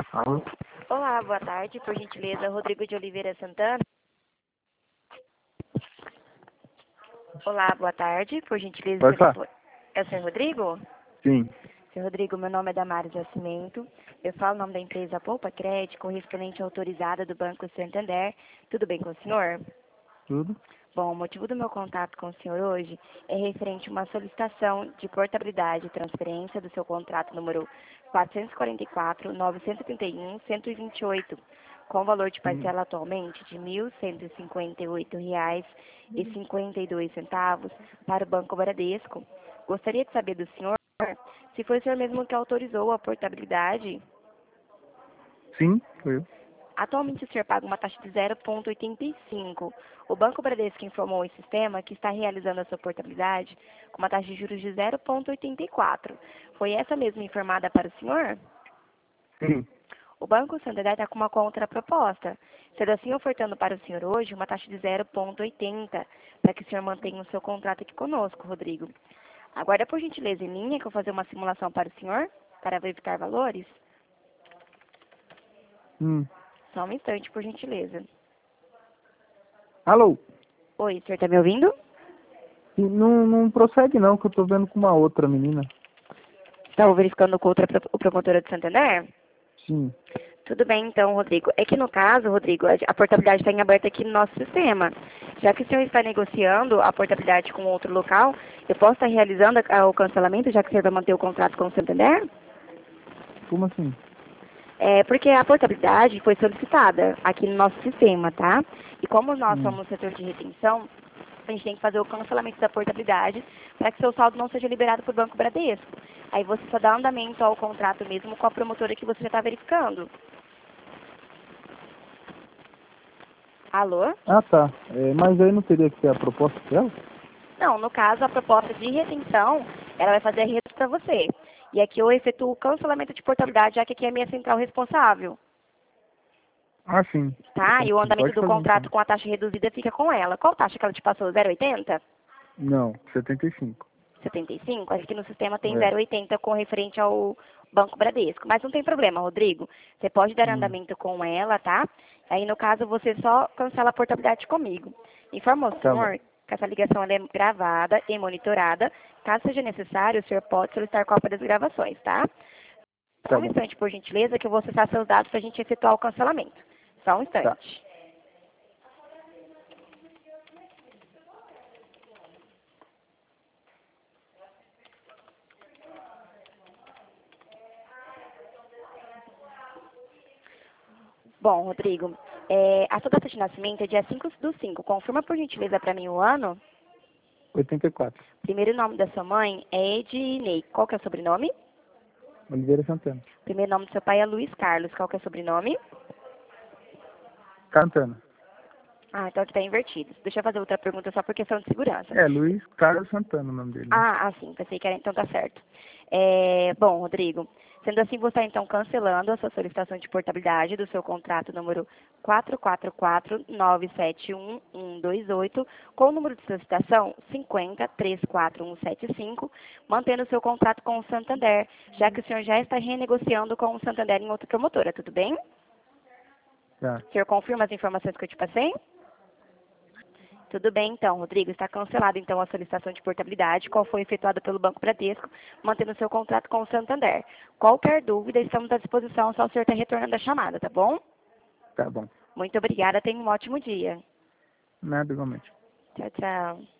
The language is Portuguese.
Alô? Olá, boa tarde. Por gentileza, Rodrigo de Oliveira Santana. Olá, boa tarde. Por gentileza, Pode falar? é o senhor Rodrigo? Sim. Senhor Rodrigo, meu nome é Damares Nascimento. Eu falo o nome da empresa Poupa Crédito, correspondente autorizada do Banco Santander. Tudo bem com o senhor? Tudo? Bom, o motivo do meu contato com o senhor hoje é referente a uma solicitação de portabilidade e transferência do seu contrato número 444-931-128, com valor de Sim. parcela atualmente de R$ 1.158,52 para o Banco Bradesco. Gostaria de saber do senhor se foi o senhor mesmo que autorizou a portabilidade. Sim, foi eu. Atualmente, o senhor paga uma taxa de 0,85. O Banco Bradesco informou em sistema que está realizando a sua portabilidade com uma taxa de juros de 0,84. Foi essa mesmo informada para o senhor? Sim. O Banco Santander está com uma contraproposta, sendo assim ofertando para o senhor hoje uma taxa de 0,80, para que o senhor mantenha o seu contrato aqui conosco, Rodrigo. Aguarda por gentileza em linha que eu vou fazer uma simulação para o senhor, para verificar valores. Hum. Só um instante, por gentileza. Alô? Oi, o senhor está me ouvindo? Não prossegue não, que eu tô vendo com uma outra menina. Estava verificando com outra promotora de Santander? Sim. Tudo bem, então, Rodrigo. É que no caso, Rodrigo, a portabilidade está em aberto aqui no nosso sistema. Já que o senhor está negociando a portabilidade com outro local, eu posso estar realizando o cancelamento, já que o senhor vai manter o contrato com o Santander? Como assim? É porque a portabilidade foi solicitada aqui no nosso sistema, tá? E como nós Hum. somos setor de retenção, a gente tem que fazer o cancelamento da portabilidade para que seu saldo não seja liberado por Banco Bradesco. Aí você só dá andamento ao contrato mesmo com a promotora que você já está verificando. Alô? Ah, tá. Mas aí não teria que ser a proposta dela? Não, no caso, a proposta de retenção, ela vai fazer a retenção para você. E aqui eu efetuo o cancelamento de portabilidade, já que aqui é a minha central responsável. Ah, sim. Tá? E o andamento Pode do fazer contrato então. com a taxa reduzida fica com ela. Qual taxa que ela te passou? 0,80? Não, 75. 75? Aqui no sistema tem É. 0,80 com referente ao Banco Bradesco. Mas não tem problema, Rodrigo. Você pode dar Hum. andamento com ela, tá? Aí, no caso, você só cancela a portabilidade comigo. Informa ao Tá bom. senhor que essa ligação ela é gravada e monitorada. Caso seja necessário, o senhor pode solicitar cópia das gravações, tá? Só Tá um bom. instante, por gentileza, que eu vou acessar seus dados para a gente efetuar o cancelamento. Só um Tá. instante. Bom, Rodrigo, a sua data de nascimento é dia 5/5. Confirma, por gentileza, para mim o ano. 84. Primeiro nome da sua mãe é Ednei. Qual que é o sobrenome? Oliveira Santana. Primeiro nome do seu pai é Luiz Carlos. Qual que é o sobrenome? Santana. Ah, então aqui está invertido. Deixa eu fazer outra pergunta só por questão de segurança. Luiz Carlos Santana o nome dele, né? Sim, pensei que era, então tá certo. Bom, Rodrigo, sendo assim, você está então cancelando a sua solicitação de portabilidade do seu contrato número 444971128, com o número de solicitação 5034175, mantendo o seu contrato com o Santander, já que o senhor já está renegociando com o Santander em outra promotora, tudo bem? Tá. O senhor confirma as informações que eu te passei? Tudo bem, então, Rodrigo. Está cancelada, então, a solicitação de portabilidade, qual foi efetuada pelo Banco Bradesco, mantendo seu contrato com o Santander. Qualquer dúvida, estamos à disposição, só o senhor está retornando a chamada, tá bom? Tá bom. Muito obrigada, tenha um ótimo dia. Nada igualmente. Tchau, tchau.